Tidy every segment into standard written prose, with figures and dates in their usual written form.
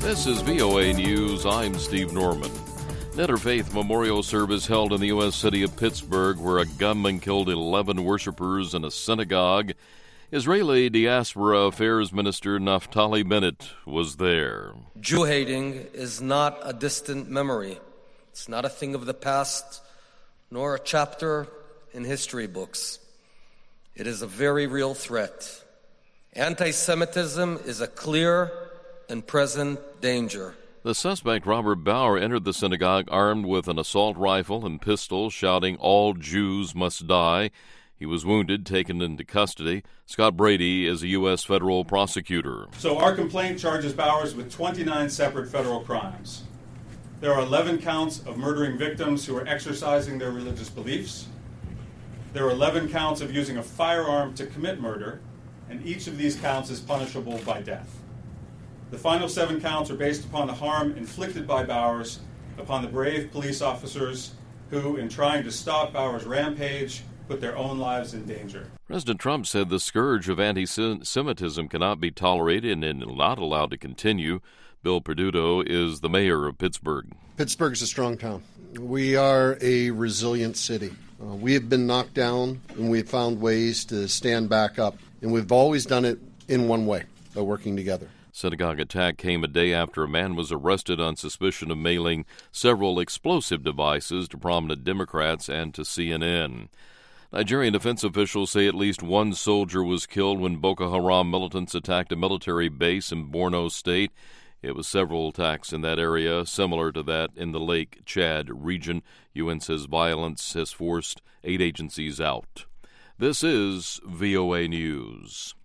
This is VOA News. I'm Steve Norman. An Interfaith memorial service held in the U.S. city of Pittsburgh, where a gunman killed 11 worshipers in a synagogue. Israeli Diaspora Affairs Minister Naftali Bennett was there. Jew-hating is not a distant memory. It's not a thing of the past, nor a chapter in history books. It is a very real threat. Anti-Semitism is a clear and present danger. The suspect, Robert Bauer, entered the synagogue armed with an assault rifle and pistol, shouting, "All Jews must die." He was wounded, taken into custody. Scott Brady is a U.S. federal prosecutor. So our complaint charges Bowers with 29 separate federal crimes. There are 11 counts of murdering victims who are exercising their religious beliefs. There are 11 counts of using a firearm to commit murder, and each of these counts is punishable by death. The final 7 counts are based upon the harm inflicted by Bowers upon the brave police officers who, in trying to stop Bowers' rampage, put their own lives in danger. President Trump said the scourge of anti-Semitism cannot be tolerated and not allowed to continue. Bill Perduto is the mayor of Pittsburgh. Pittsburgh is a strong town. We are a resilient city. We have been knocked down, and we've found ways to stand back up. And we've always done it in one way, by working together. Synagogue attack came a day after a man was arrested on suspicion of mailing several explosive devices to prominent Democrats and to CNN. Nigerian defense officials say at least one soldier was killed when Boko Haram militants attacked a military base in Borno State. It was several attacks in that area, similar to that in the Lake Chad region. UN says violence has forced 8 agencies out. This is VOA News.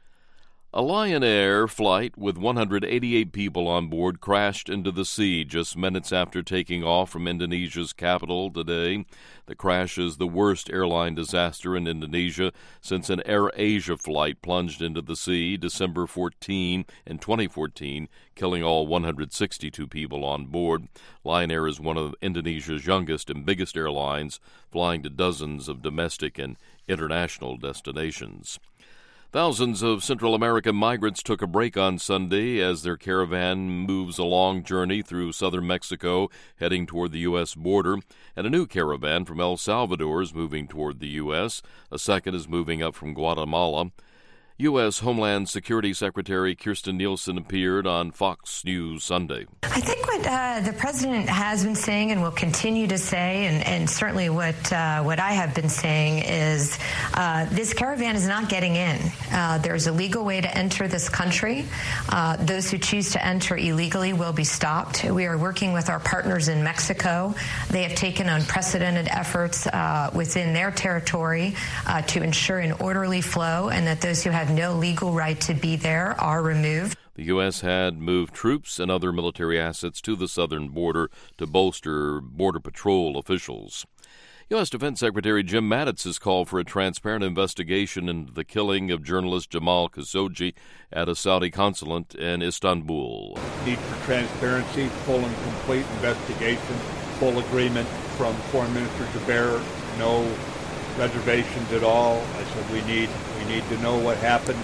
A Lion Air flight with 188 people on board crashed into the sea just minutes after taking off from Indonesia's capital today. The crash is the worst airline disaster in Indonesia since an AirAsia flight plunged into the sea December 14 in 2014, killing all 162 people on board. Lion Air is one of Indonesia's youngest and biggest airlines, flying to dozens of domestic and international destinations. Thousands of Central American migrants took a break on Sunday as their caravan moves a long journey through southern Mexico, heading toward the U.S. border, and a new caravan from El Salvador is moving toward the U.S. A second is moving up from Guatemala. U.S. Homeland Security Secretary Kirstjen Nielsen appeared on Fox News Sunday. I think what the president has been saying and will continue to say, and certainly what I have been saying, is this caravan is not getting in. There's a legal way to enter this country. Those who choose to enter illegally will be stopped. We are working with our partners in Mexico. They have taken unprecedented efforts within their territory to ensure an orderly flow, and that those who have no legal right to be there are removed. The U.S. had moved troops and other military assets to the southern border to bolster Border Patrol officials. U.S. Defense Secretary Jim Mattis has called for a transparent investigation into the killing of journalist Jamal Khashoggi at a Saudi consulate in Istanbul. Need for transparency, full and complete investigation, full agreement from Foreign Minister Zubair, no reservations at all. I said we need to know what happened,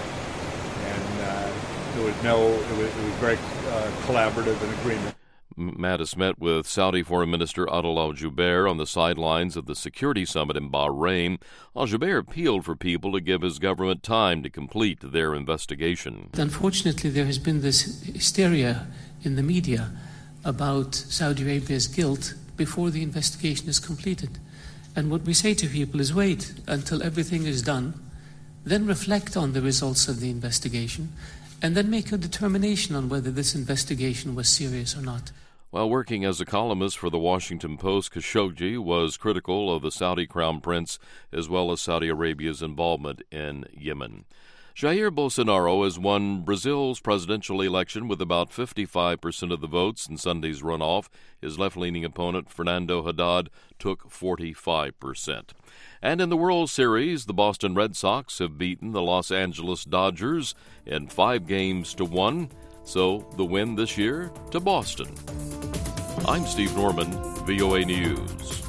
and it was very collaborative and agreement. Mattis met with Saudi Foreign Minister Adel Al-Jubeir on the sidelines of the security summit in Bahrain. Al-Jubeir appealed for people to give his government time to complete their investigation. Unfortunately, there has been this hysteria in the media about Saudi Arabia's guilt before the investigation is completed. And what we say to people is wait until everything is done, then reflect on the results of the investigation, and then make a determination on whether this investigation was serious or not. While working as a columnist for the Washington Post, Khashoggi was critical of the Saudi crown prince as well as Saudi Arabia's involvement in Yemen. Jair Bolsonaro has won Brazil's presidential election with about 55% of the votes in Sunday's runoff. His left-leaning opponent, Fernando Haddad, took 45%. And in the World Series, the Boston Red Sox have beaten the Los Angeles Dodgers in 5-1. So the win this year to Boston. I'm Steve Norman, VOA News.